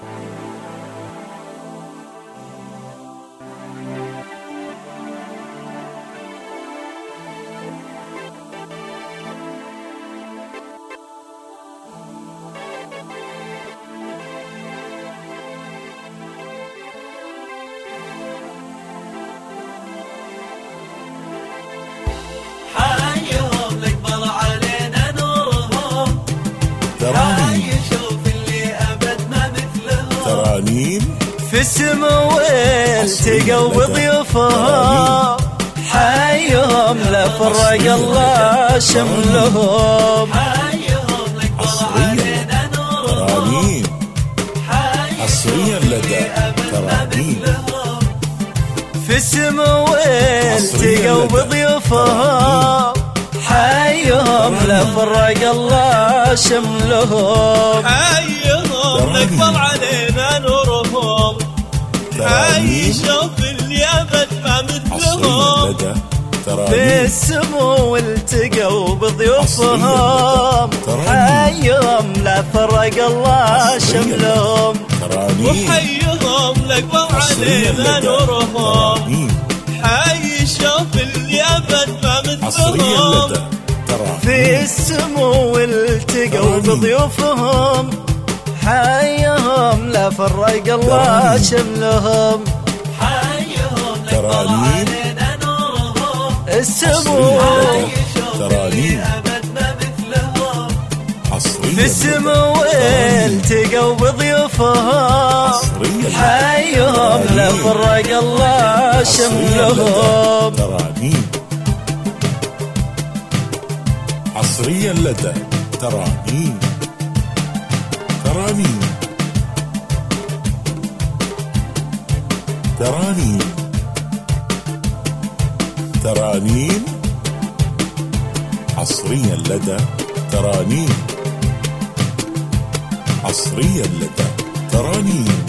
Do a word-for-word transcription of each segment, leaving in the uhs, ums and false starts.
ترانيم في السمو والتقوا بضيوفهم، حيهم لا فرق الله شملهم. حصريا ترانيم، حصريا لدى ترانيم في السمو والتقوا بضيوفهم، حيهم لا فرق الله شملهم. حيهم نقبل علينا نورهم، حي شوف اللي أبد ما مثلهم. في السمو والتقوا بضيوفهم، حيهم لا فرق الله شملهم. وحيهم نقبل علينا نورهم، حي شوف اللي أبد ما مثلهم. في السمو والتقوا بضيوفهم، حيهم لا فرق الله شملهم. حيهم نقبل علينا نورهم، السمو ترانيم في السمو والتقوا بضيوفهم، حيهم لا فرق الله شملهم. ترانيم حصريا لدى ترانيم ترانيم ترانيم ترانيم حصريا لدى ترانيم حصريا لدى ترانيم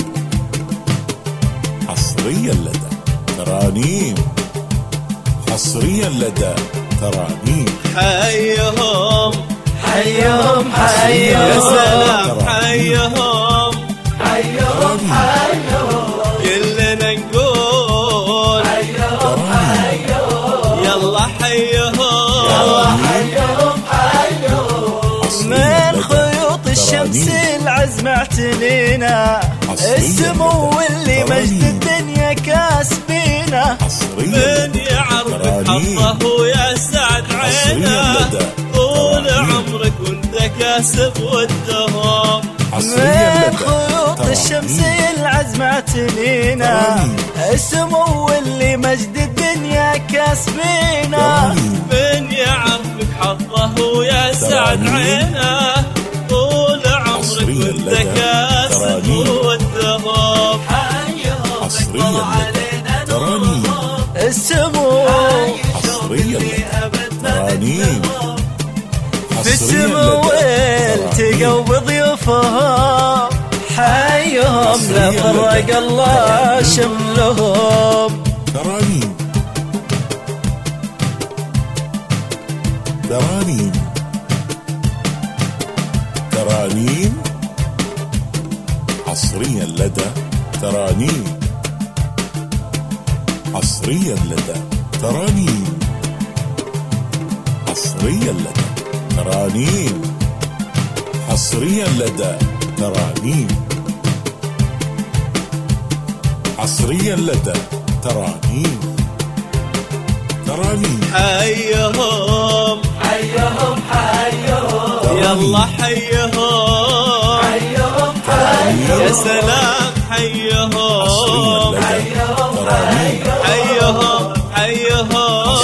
حصريا لدى ترانيم حصريا لدى ترانيم. حيهم حيهم حيهم يا سلام، حيهم حيهم حيهم كلنا نقول حيهم حيهم يلا حيهم يلا حيهم حيهم. من خيوط الشمس العزم اعتنينا، السمو اللي مجد الدنيا كاسبينا. من يعرف حظه ويسعد عينه، طول عمرك وانت كاسب ودهم. من خيوط الشمس العزم اعتنينا، السمو اللي مجد الدنيا كاسبينا. من يعرفك حظه ويسعد عينه، طول عمرك وانت كاسب ودهم. حيهم نقبل علينا نورهم، السمو حصريا ترانيم في السمو والتقوا بضيوفهم، حيهم لا فرق الله شملهم. ترانيم ترانيم ترانيم حصريا لدى ترانيم حصريا لدى ترانيم حصريا لدى ترانيم حصريا لدى ترانيم حصريا لدى ترانيم ترانيم. حيهم حيهم حيهم يلا حيهم حيهم حيهم يا سلام، حيهم حصريا لدى ترانيم حيهم حيهم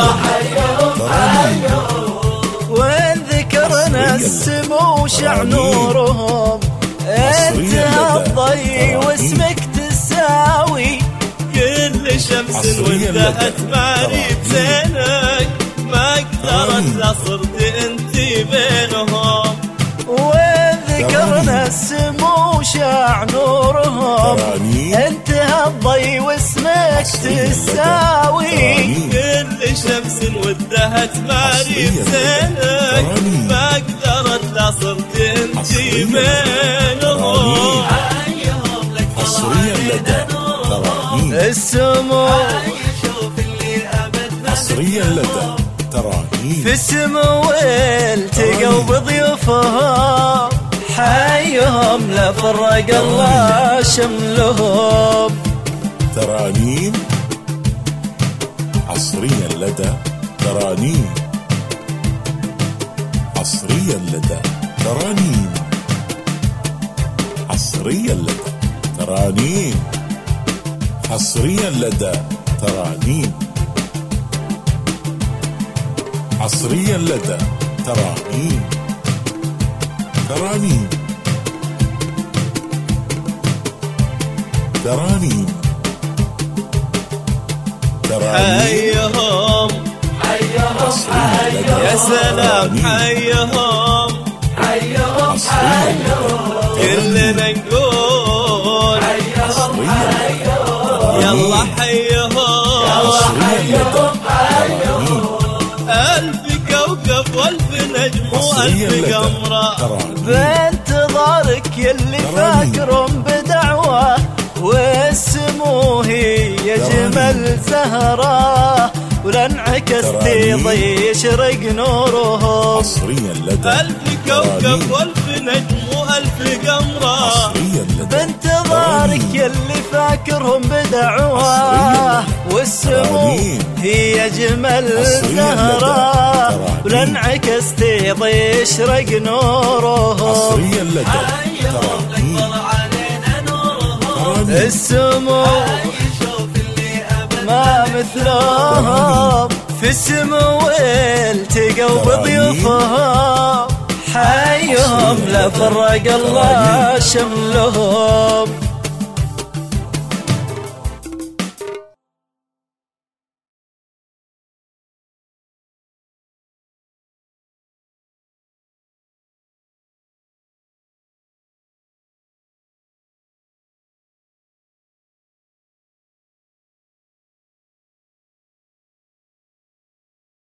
وين ذكرنا السمو شع نورهم، انتهى الضي واسمك تساوي. كل شمس وانتهت مالي بزينك، ما قدرت لا صرت انت بينهم. وين ذكرنا السمو شع نورهم، انتهى الضي واسمك تساوي. كل شمس وانتهت مالي بزينك، ما قدرت لا صرت انت بينهم. السمو حصريا لدى ترانيم في السمو التقوا بضيوفهم حيهم لا فرق الله شملهم. ترانيم حصريا لدى ترانيم حصريا لدى ترانيم حصريا لدى ترانيم حصريا لدى ترانيم حصريا لدى ترانيم ترانيم ترانيم حيهم حيهم يا سلام حيهم حيهم كلنا نقول يلا حيهم ألف كوكب والف نجم وألف قمرة بانتظارك يلي فاكرهم بدعوة والسمو هي جمل زهرة ولانعكس تيضي يشرق نورهم. حصريا لدى ألف كوكب والف نجم وألف قمرة بانتظارك يلي فاكرهم بدعوة والسمو هي جمل زهرة ولانعكس تيضي يشرق نورهم. حصريا لدى ترانيم السمو ما مثلهم في السمو التقوا بضيوفهم حيهم لا فرق الله شملهم.